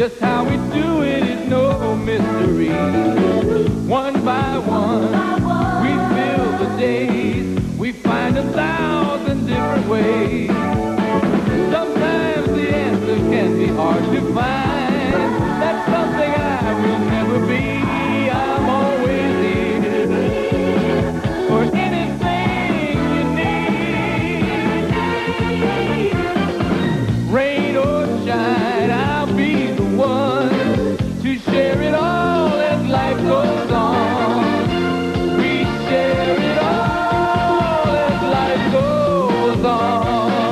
Just how we do it is no mystery. One by one, we fill the days. We find 1,000 different ways. Sometimes the answer can be hard to find. That's something I will never be. I'm always here for anything you need. Rain or shine, I'll be the one to share it all as life goes on. We share it all as life goes on.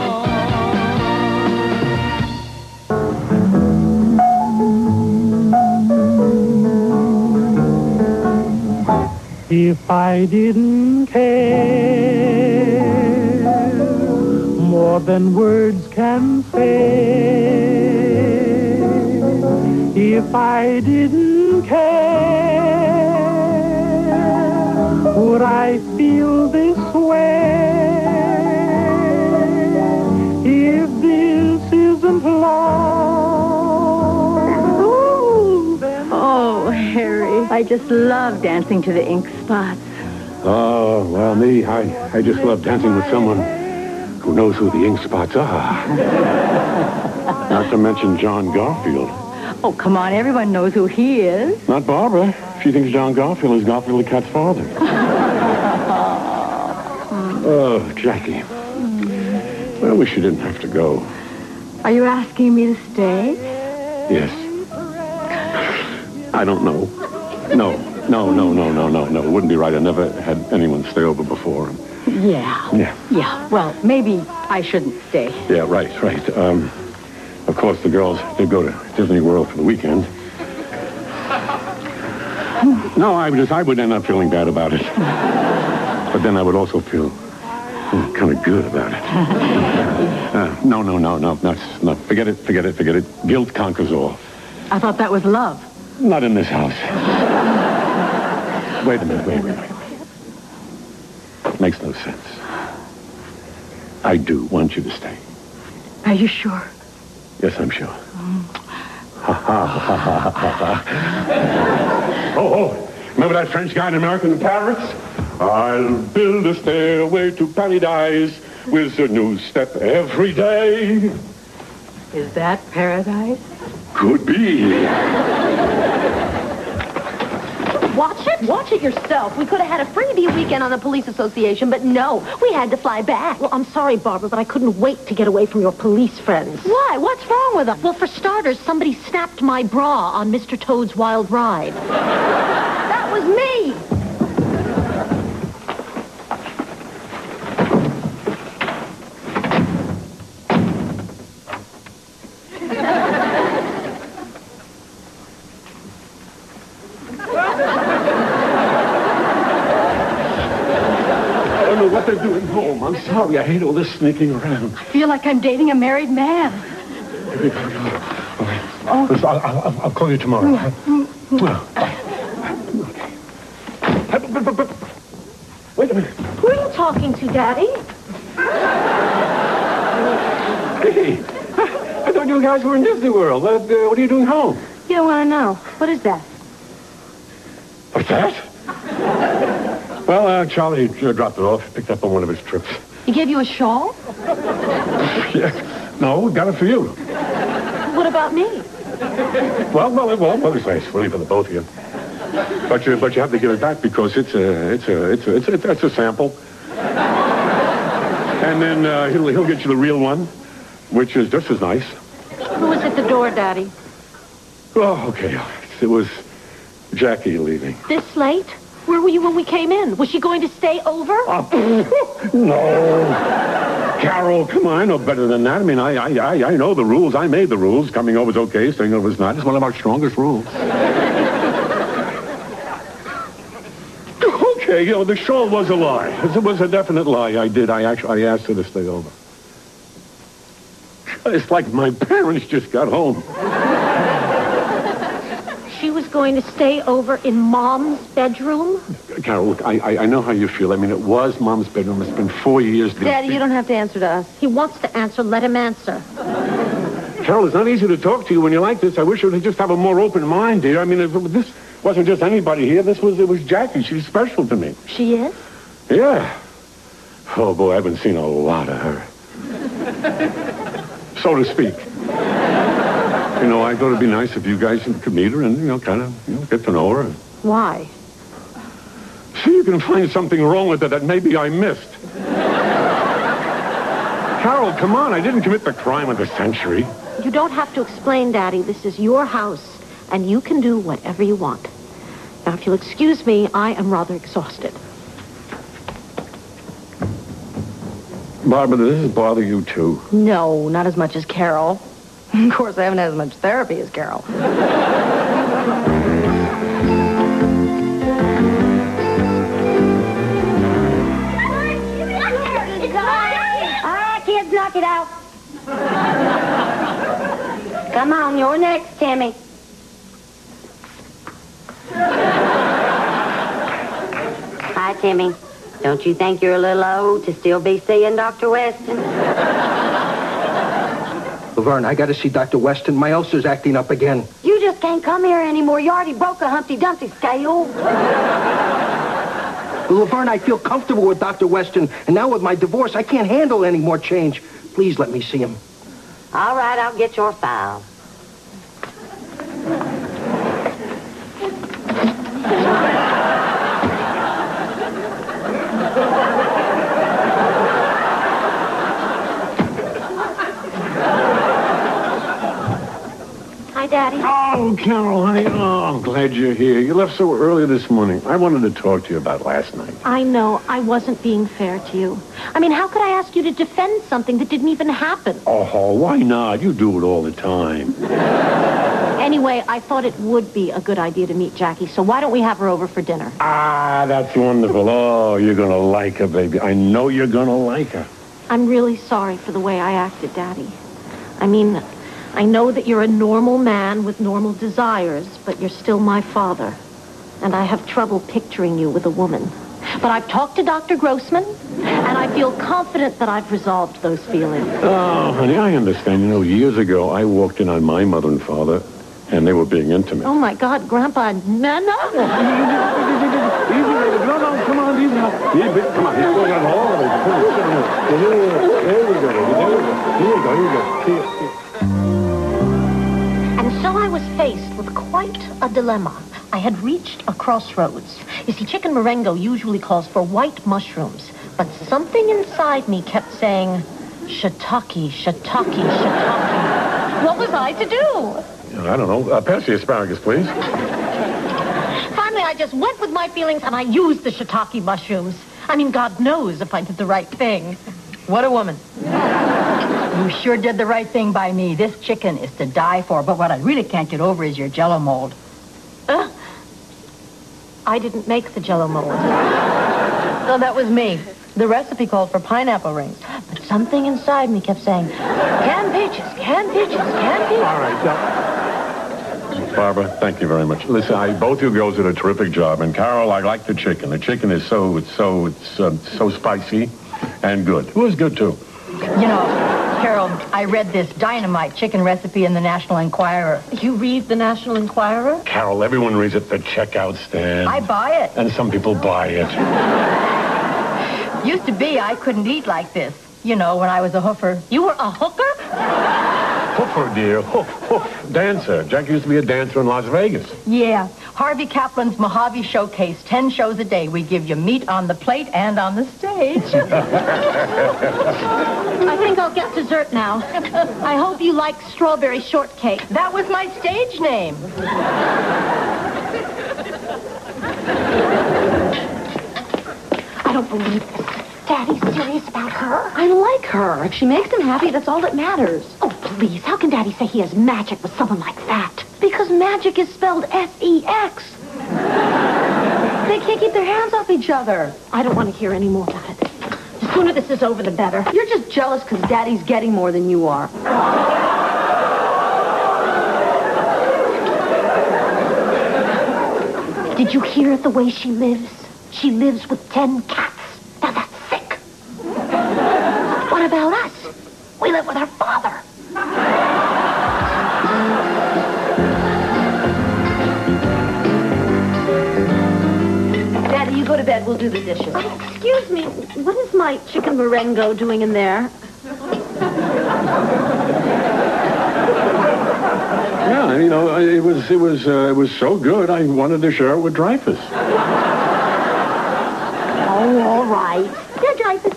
If I didn't care more than words can say, if I didn't care, would I feel this way? If this isn't love, then Oh, Harry, I just love dancing to the ink spots. Oh, well, me, I just love dancing with someone who knows who the ink spots are. Not to mention John Garfield. Oh, come on, everyone knows who he is. Not Barbara. She thinks John Garfield is Garfield the cat's father. Oh, Jackie. Well, I wish you didn't have to go. Are you asking me to stay? Yes. I don't know. No. It wouldn't be right. I never had anyone stay over before. Yeah. Well, maybe I shouldn't stay. Yeah, right. Of course, the girls, they go to Disney World for the weekend. No, I would end up feeling bad about it. But then I would also feel kind of good about it. No. Forget it. Guilt conquers all. I thought that was love. Not in this house. Wait a minute. Makes no sense. I do want you to stay. Are you sure? Yes, I'm sure. Oh, remember that French guy in American in Paris? I'll build a stairway to paradise with a new step every day. Is that paradise? Could be. Watch it yourself. We could have had a freebie weekend on the police association, but no, we had to fly back. Well, I'm sorry, Barbara, but I couldn't wait to get away from your police friends. Why? What's wrong with them? Well, for starters, somebody snapped my bra on Mr. Toad's Wild Ride. That was me. What they're doing home. I'm sorry. I hate all this sneaking around. I feel like I'm dating a married man. All right. Listen, I'll call you tomorrow. Wait a minute. Who are you talking to, Daddy? Hey, I thought you guys were in Disney World. What are you doing home? You don't want to know. What is that? What's that? Well, Charlie dropped it off. Picked up on one of his trips. He gave you a shawl? Yeah. No, got it for you. What about me? Well, it's nice. Really for the both of you. But you have to give it back because it's a sample. And then he'll get you the real one, which is just as nice. Who was at the door, Daddy? Oh, okay. It was Jackie leaving. This late? Where were you when we came in? Was she going to stay over? No. Carol, come on. I know better than that. I mean, I know the rules. I made the rules. Coming over is okay. Staying over is not. It's one of our strongest rules. Okay, the shawl was a lie. It was a definite lie. I asked her to stay over. It's like my parents just got home. She was going to stay over in Mom's bedroom? Carol, look, I know how you feel. I mean, it was Mom's bedroom. It's been 4 years. Daddy, you don't have to answer to us. He wants to answer. Let him answer. Carol, it's not easy to talk to you when you're like this. I wish you would just have a more open mind, dear. I mean, this wasn't just anybody here. It was Jackie. She's special to me. She is? Yeah. Oh, boy, I haven't seen a lot of her. So to speak. You know, I thought it'd be nice if you guys could meet her and, kind of, get to know her. Why? See, you can find something wrong with her that maybe I missed. Carol, come on. I didn't commit the crime of the century. You don't have to explain, Daddy. This is your house, and you can do whatever you want. Now, if you'll excuse me, I am rather exhausted. Barbara, does this bother you, too? No, not as much as Carol. Of course, I haven't had as much therapy as Carol. Kids, knock it out. Come on, you're next, Timmy. Hi, Timmy. Don't you think you're a little old to still be seeing Dr. Weston? Laverne, I got to see Dr. Weston. My ulcer's acting up again. You just can't come here anymore. You already broke a Humpty Dumpty scale. Laverne, I feel comfortable with Dr. Weston, and now with my divorce, I can't handle any more change. Please let me see him. All right, I'll get your file. Hi, Daddy. Oh, Carol, honey. Oh, I'm glad you're here. You left so early this morning. I wanted to talk to you about last night. I know I wasn't being fair to you. I mean, how could I ask you to defend something that didn't even happen? Oh, why not? You do it all the time. Anyway, I thought it would be a good idea to meet Jackie, so why don't we have her over for dinner? Ah, that's wonderful. Oh, you're going to like her, baby. I know you're going to like her. I'm really sorry for the way I acted, Daddy. I mean, I know that you're a normal man with normal desires, but you're still my father. And I have trouble picturing you with a woman. But I've talked to Dr. Grossman, and I feel confident that I've resolved those feelings. Oh, honey, I understand. You know, years ago, I walked in on my mother and father, and they were being intimate. Oh, my God, Grandpa, Nana? No, come on, easy now. Come on, he's going on all of it. There we go. Here you go. And so I was faced with quite a dilemma. I had reached a crossroads. You see, Chicken Marengo usually calls for white mushrooms, but something inside me kept saying, shiitake, shiitake, shiitake. What was I to do? I don't know. Pass the asparagus, please. Finally, I just went with my feelings and I used the shiitake mushrooms. I mean, God knows if I did the right thing. What a woman. You sure did the right thing by me. This chicken is to die for, but what I really can't get over is your Jell-O mold. I didn't make the Jell-O mold. No, that was me. The recipe called for pineapple rings. But something inside me kept saying, canned peaches, canned peaches, canned peaches. All right, Barbara, thank you very much. Listen, both you girls did a terrific job. And Carol, I like the chicken. The chicken is so spicy and good. It was good, too. You know, Carol, I read this dynamite chicken recipe in the National Enquirer. You read the National Enquirer? Carol, everyone reads it at the checkout stand. I buy it. And some people buy it. Used to be I couldn't eat like this. You know, when I was a hoofer. You were a hooker? Hoofer, dear. Hoof. Dancer. Jack used to be a dancer in Las Vegas. Yeah. Harvey Kaplan's Mojave Showcase. 10 shows a day. We give you meat on the plate and on the stage. I think I'll get dessert now. I hope you like strawberry shortcake. That was my stage name. I don't believe this. Daddy's serious about her? I like her. If she makes him happy, that's all that matters. Oh, please. How can Daddy say he has magic with someone like that? Because magic is spelled S-E-X. They can't keep their hands off each other. I don't want to hear any more about it. The sooner this is over, the better. You're just jealous because Daddy's getting more than you are. Did you hear the way she lives? She lives with 10 cats. Now that's sick. What about us? We live with our father. do the dishes. Excuse me, what is my chicken merengue doing in there? Yeah, you know, it was so good. I wanted to share it with Dreyfus. Oh, all right. Here, Dreyfus.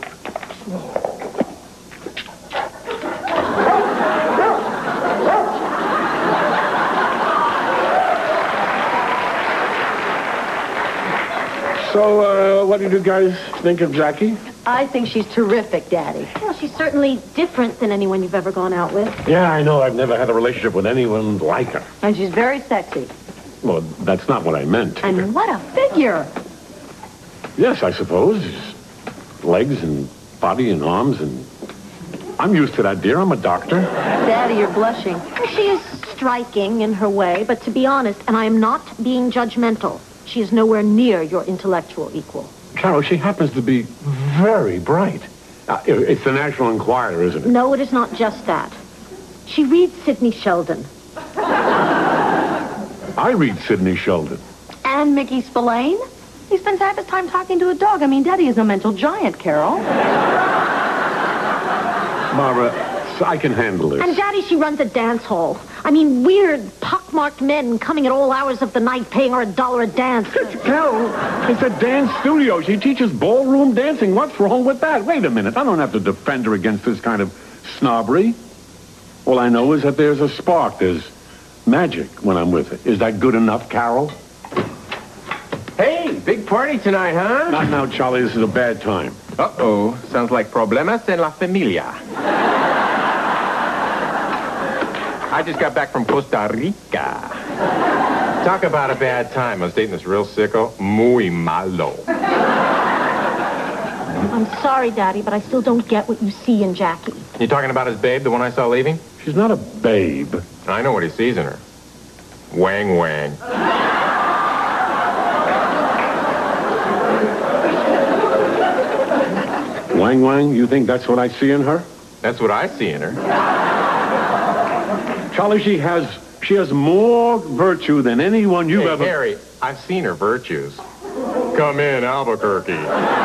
So, what did you guys think of Jackie? I think she's terrific, Daddy. Well, she's certainly different than anyone you've ever gone out with. Yeah, I know. I've never had a relationship with anyone like her. And she's very sexy. Well, that's not what I meant. And what a figure. Yes, I suppose. Legs and body and arms and... I'm used to that, dear. I'm a doctor. Daddy, you're blushing. Well, she is striking in her way, but to be honest, and I am not being judgmental, she is nowhere near your intellectual equal. Carol, she happens to be very bright. It's the National Enquirer, isn't it? No, it is not just that. She reads Sidney Sheldon. I read Sidney Sheldon. And Mickey Spillane? He spends half his time talking to a dog. I mean, Daddy is a mental giant, Carol. Barbara, I can handle this. And Daddy, she runs a dance hall. I mean, weird, pockmarked men coming at all hours of the night paying her $1 a dance. Carol, it's a dance studio. She teaches ballroom dancing. What's wrong with that? Wait a minute. I don't have to defend her against this kind of snobbery. All I know is that there's a spark. There's magic when I'm with her. Is that good enough, Carol? Hey, big party tonight, huh? Not now, Charlie. This is a bad time. Uh-oh. Sounds like problemas en la familia. I just got back from Costa Rica. Talk about a bad time. I was dating this real sicko. Muy malo. I'm sorry, Daddy, but I still don't get what you see in Jackie. You talking about his babe, the one I saw leaving? She's not a babe. I know what he sees in her. Wang wang. Wang Wang, you think that's what I see in her? That's what I see in her. Charlie, she has more virtue than anyone you've ever... Harry, I've seen her virtues. Come in, Albuquerque.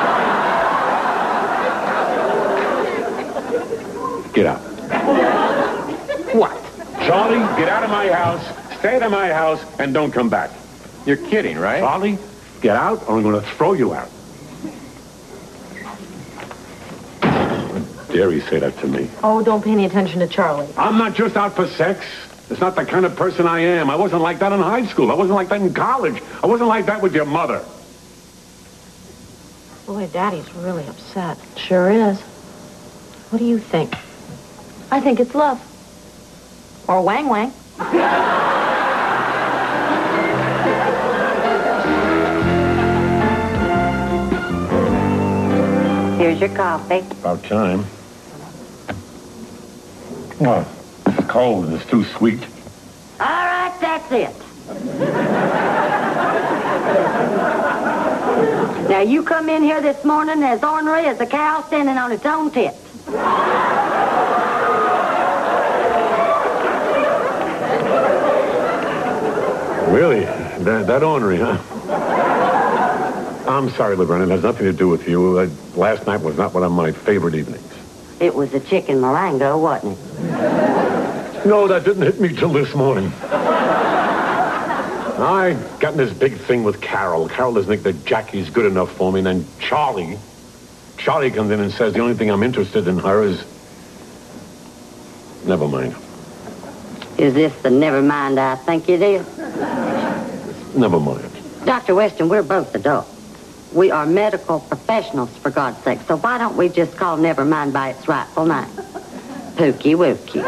Get out. What? Charlie, get out of my house, stay out of my house, and don't come back. You're kidding, right? Charlie, get out or I'm going to throw you out. Dare you say that to me? Oh, don't pay any attention to Charlie. I'm not just out for sex. It's not the kind of person I am. I wasn't like that in high school. I wasn't like that in college. I wasn't like that with your mother. Boy, Daddy's really upset. Sure is. What do you think? I think it's love. Or Wang Wang. Here's your coffee. About time. Well, it's cold and it's too sweet. All right, that's it. Now, you come in here this morning as ornery as a cow standing on its own tit. Really? That ornery, huh? I'm sorry, Laverne. It has nothing to do with you. Last night was not one of my favorite evenings. It was a chicken Marengo, wasn't it? No, that didn't hit me till this morning. I got in this big thing with Carol. Carol doesn't think that Jackie's good enough for me. And then Charlie comes in and says the only thing I'm interested in her is... Never mind. Is this the never mind I think it is? Never mind. Dr. Weston, we're both adults. We are medical professionals, for God's sake. So why don't we just call never mind by its rightful name? Pookie Wookie.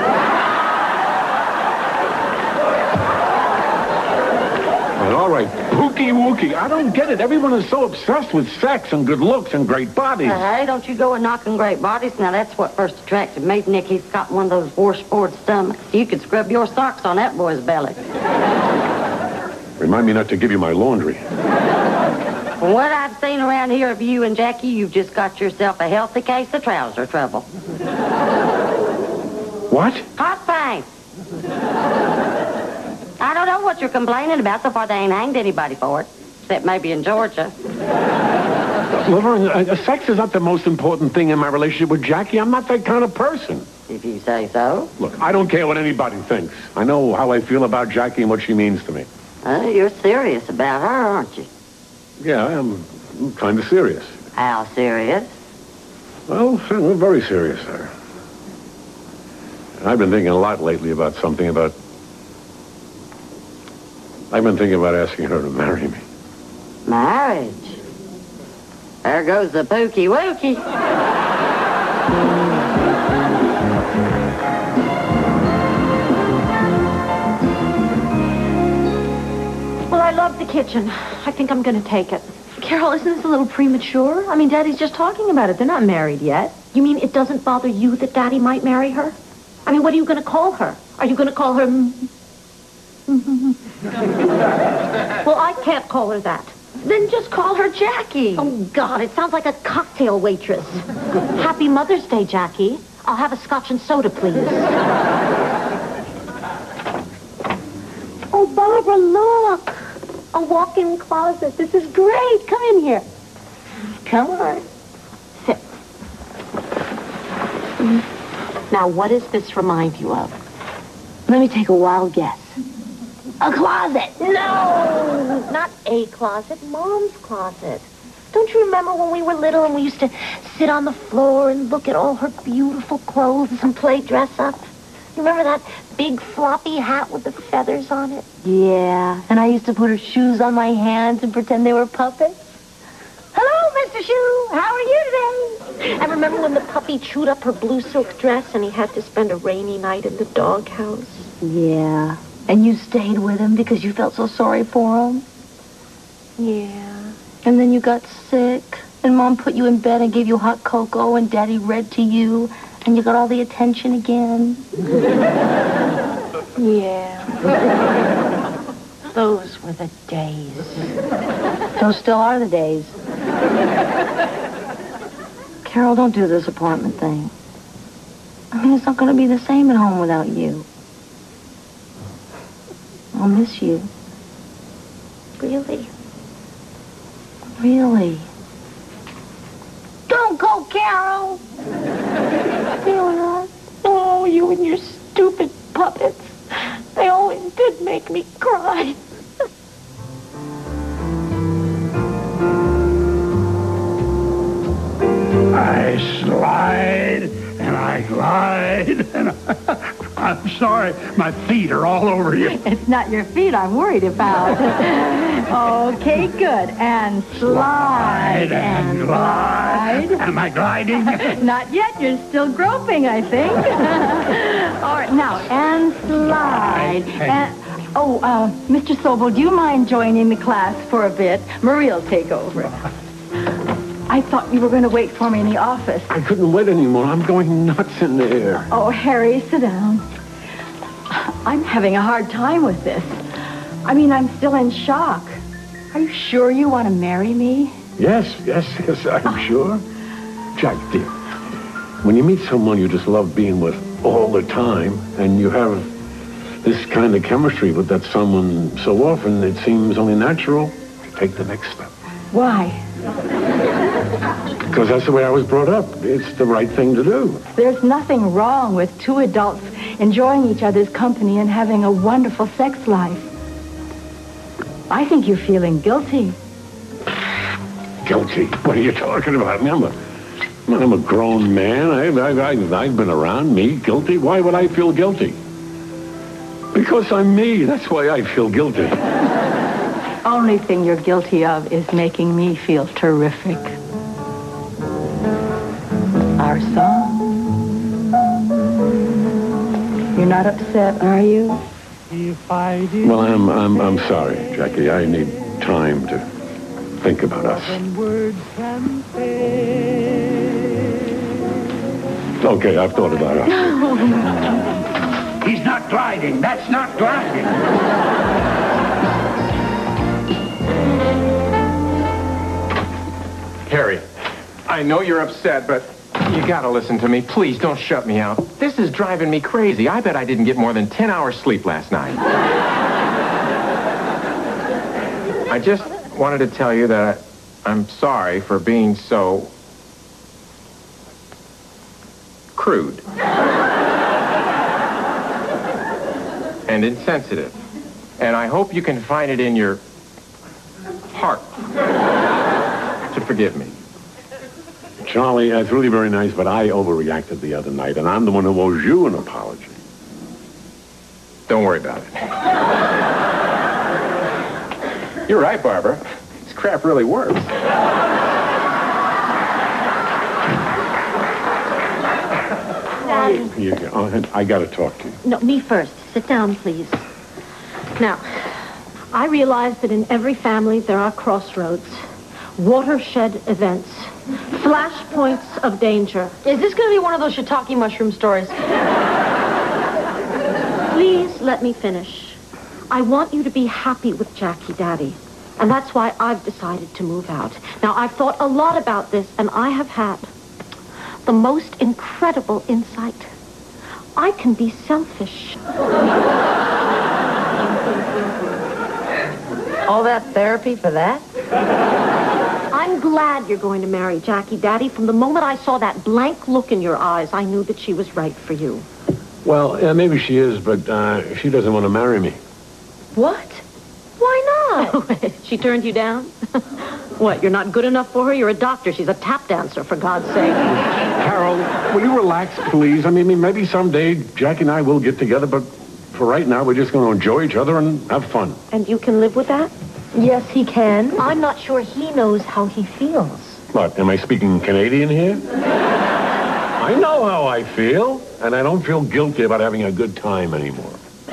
Well, all right, Pookie Wookie. I don't get it. Everyone is so obsessed with sex and good looks and great bodies. Hey, don't you go and knocking great bodies. Now, that's what first attracted me. Nick, he's got one of those washboard stomachs. You could scrub your socks on that boy's belly. Remind me not to give you my laundry. From what I've seen around here of you and Jackie, you've just got yourself a healthy case of trouser trouble. What? Hot pain. I don't know what you're complaining about. So far, they ain't hanged anybody for it. Except maybe in Georgia. Laverne, sex is not the most important thing in my relationship with Jackie. I'm not that kind of person. If you say so. Look, I don't care what anybody thinks. I know how I feel about Jackie and what she means to me. You're serious about her, aren't you? Yeah, I'm kind of serious. How serious? Well, very serious, sir. I've been thinking a lot lately about something about... I've been thinking about asking her to marry me. Marriage? There goes the pookie wookie. Well, I love the kitchen. I think I'm going to take it. Carol, isn't this a little premature? I mean, Daddy's just talking about it. They're not married yet. You mean it doesn't bother you that Daddy might marry her? I mean, what are you going to call her? Are you going to call her... Well, I can't call her that. Then just call her Jackie. Oh, God, it sounds like a cocktail waitress. Happy Mother's Day, Jackie. I'll have a scotch and soda, please. Oh, Barbara, look. A walk-in closet. This is great. Come in here. Come on. Sit. Now, what does this remind you of? Let me take a wild guess. A closet. No, not a closet, Mom's closet. Don't you remember when we were little and we used to sit on the floor and look at all her beautiful clothes and play dress up? You remember that big floppy hat with the feathers on it? Yeah, and I used to put her shoes on my hands and pretend they were puppets. Hello, Mr. Shoe. How are you today? And remember when the puppy chewed up her blue silk dress and he had to spend a rainy night in the doghouse? Yeah. And you stayed with him because you felt so sorry for him? Yeah. And then you got sick, and Mom put you in bed and gave you hot cocoa, and Daddy read to you, and you got all the attention again? Yeah. Those were the days. Those still are the days. Carol, don't do this apartment thing. I mean, it's not going to be the same at home without you. I'll miss you. Really? Really? Don't go, Carol! Really? Oh, you and your stupid puppets. They always did make me cry. I slide and I glide and I'm sorry, my feet are all over you. It's not your feet I'm worried about. Okay, good. And slide and glide. Am I gliding? Not yet. You're still groping, I think. All right, now, and slide. And, Mr. Sobel, do you mind joining the class for a bit? Marie'll take over. I thought you were going to wait for me in the office. I couldn't wait anymore. I'm going nuts in there. Oh, Harry, sit down. I'm having a hard time with this. I mean, I'm still in shock. Are you sure you want to marry me? Yes, I'm sure. Jack, dear, when you meet someone you just love being with all the time, and you have this kind of chemistry with that someone so often, it seems only natural to take the next step. Why? Because that's the way I was brought up. It's the right thing to do. There's nothing wrong with two adults enjoying each other's company and having a wonderful sex life. I think you're feeling guilty. Guilty? What are you talking about? I'm a grown man. I've been around. Me, guilty? Why would I feel guilty? Because I'm me. That's why I feel guilty. Only thing you're guilty of is making me feel terrific. Our song. You're not upset, are you? If I did. Well, I'm sorry, Jackie. I need time to think about us. Words can say. Okay, I've thought about us. He's not gliding. That's not gliding. Harry, I know you're upset, but you gotta listen to me. Please don't shut me out. This is driving me crazy. I bet I didn't get more than 10 hours sleep last night. I just wanted to tell you that I'm sorry for being so crude and insensitive. And I hope you can find it in your heart to forgive me. Charlie, it's really very nice, but I overreacted the other night, and I'm the one who owes you an apology. Don't worry about it. You're right, Barbara. This crap really works. Daddy. Here you go. Oh, I got to talk to you. No, me first. Sit down, please. Now, I realize that in every family there are crossroads, watershed events, flashpoints of danger. Is this going to be one of those shiitake mushroom stories? Please let me finish. I want you to be happy with Jackie, Daddy. And that's why I've decided to move out. Now, I've thought a lot about this, and I have had the most incredible insight. I can be selfish. All that therapy for that? I'm glad you're going to marry Jackie, Daddy. From the moment I saw that blank look in your eyes, I knew that she was right for you. Well, maybe she is, but she doesn't want to marry me. What? Why not? She turned you down? What, you're not good enough for her? You're a doctor. She's a tap dancer, for God's sake. Carol, will you relax, please? I mean, maybe someday Jackie and I will get together, but for right now, we're just going to enjoy each other and have fun. And you can live with that? Yes, he can. I'm not sure he knows how he feels. What, am I speaking Canadian here? I know how I feel, and I don't feel guilty about having a good time anymore.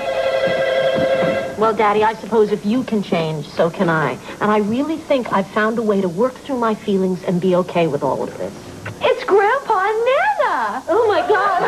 Well, Daddy, I suppose if you can change, so can I. And I really think I've found a way to work through my feelings and be okay with all of this. It's Grandpa and Nana! Oh, my God.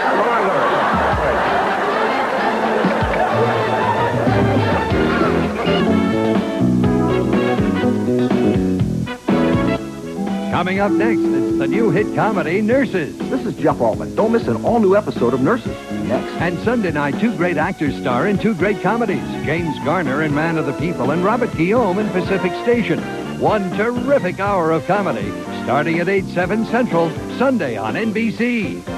Coming up next, it's the new hit comedy, Nurses. This is Jeff Altman. Don't miss an all-new episode of Nurses. Next. And Sunday night, two great actors star in two great comedies, James Garner in Man of the People and Robert Guillaume in Pacific Station. One terrific hour of comedy, starting at 8/7 Central, Sunday on NBC.